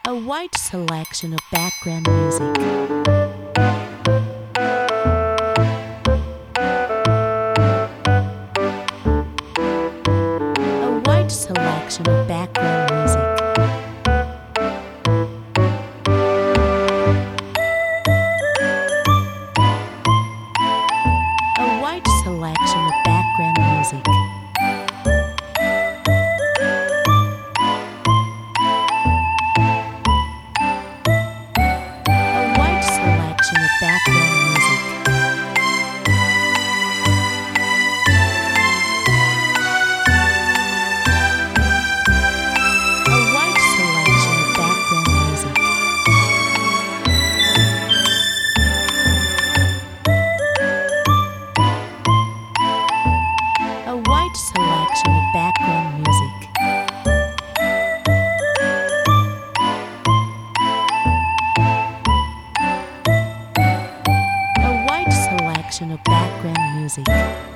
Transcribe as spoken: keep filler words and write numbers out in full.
A wide selection of background music. A wide selection of background music. A wide selection of background music. Background music. A wide selection of background music. A wide selection of background music. Of background music.